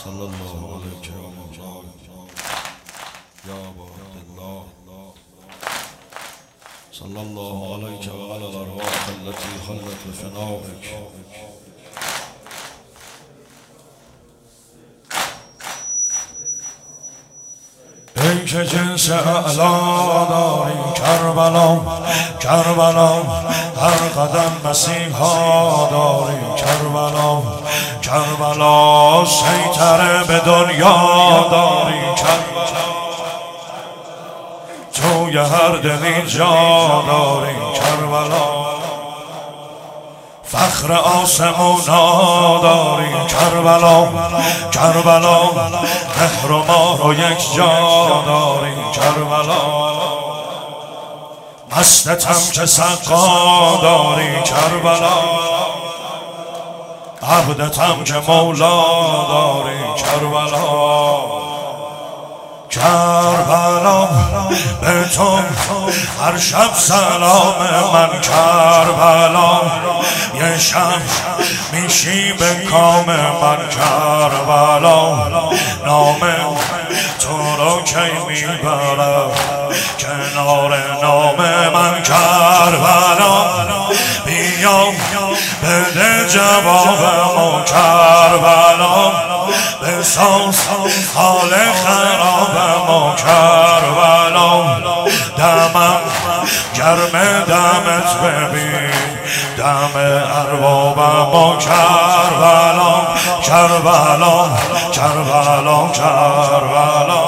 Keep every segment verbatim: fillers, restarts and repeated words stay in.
صلی الله علیک یا مولا یا ابا عبدالله صلی الله علیک و علی الارواح التي خلت بفنائک. ای که جنس اعلا داری کربلا کربلا، هر قدم مسیحا داری کربلا کربلا، سیطره به دنیا داری کربلا، توی هر دلی جا داری کربلا، فخر آسمونا داری کربلا کربلا، مهر و ما رو یک جا داری کربلا، مستتم که سقا داری کربلا، عبدتم که مولا داری کربلا کربلا، به تو هر شب سلام من کربلا، یه شب میشی به کام من کربلا، نام تو رو کی میبرم کنار نام من کربلا، بیا بده جوابمو کربلا، بساز حال خرابمو کربلا، دمم گرم دمت ببین دم اربابمو کربلا کربلا کربلا کربلا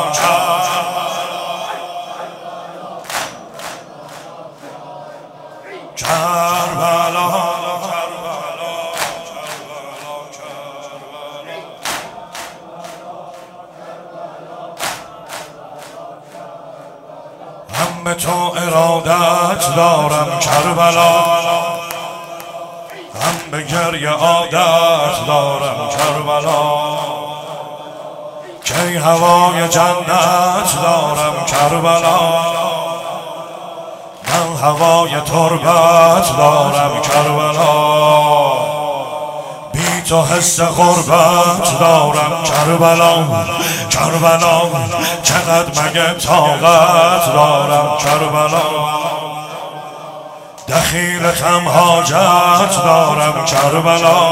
کربلا هم به تو ارادت دارم کربلا، هم به گریه عادت دارم کربلا، کی هوای جنت دارم کربلا، من هوای تربت دارم کربلا، بی تو حس غربت دارم کربلا کربلا، چقدر مگه طاقت دارم کربلا، دخیلتم حاجت دارم کربلا،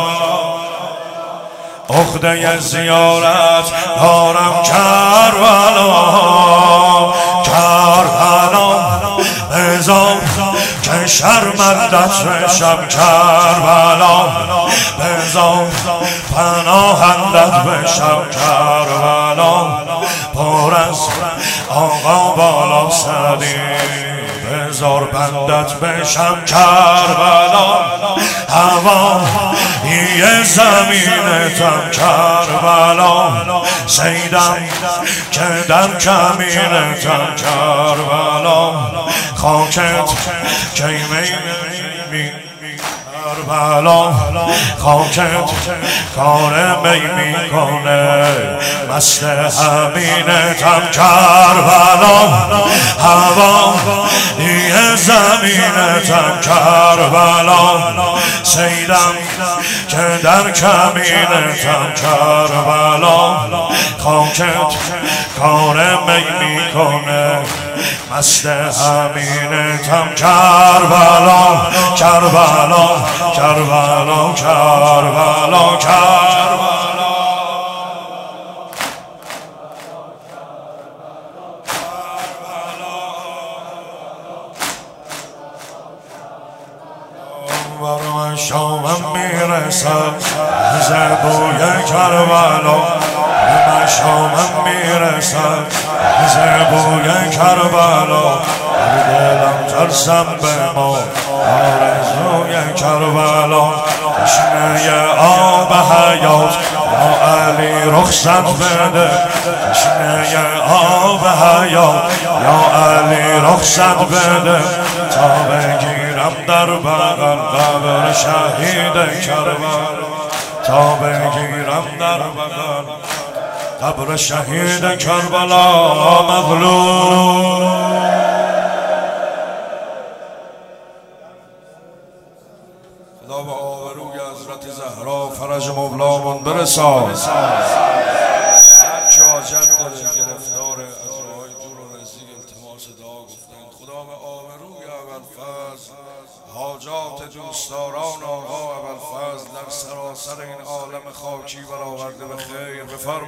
عقده زیارت دارم کربلا کربلا، بذار که شرمندت بشم کربلا، بذار پناهندت بشم کربلا، پر از آقا بالا سدی، بذار بندت بشم کربلا، هوا یه زمینتم کربلا، سیدم که در کمینتم کربلا، خاکت که می کربلا، خاکت کار می میکنه، مست همینتم کربلا، هوا یه زمینتم کربلا، سیدم که در کمینتم کربلا، خاکت کار می میکنه، مست همینتم کربلا کربلا کربلا کربلا کربلا. برم شامم میرسم از بوی کربلا، برم شامم میرسم از بوی کربلا، دلم ترسم به ما آرزوی کربلا، تشنه آب حیات یا علی رخصت بده، تشنه آب حیات یا علی رخصت بده، تا بگیرم در بغل قبر شهید کربلا، تا بگیرم در بغل قبر شهید کربلا مظلوم. خدا به آبروی حضرت زهرا فرج مولامون برسان. دوستداران آقا ابوالفضل در سراسر این عالم خاکی برآورده به خیر. بفرمایید.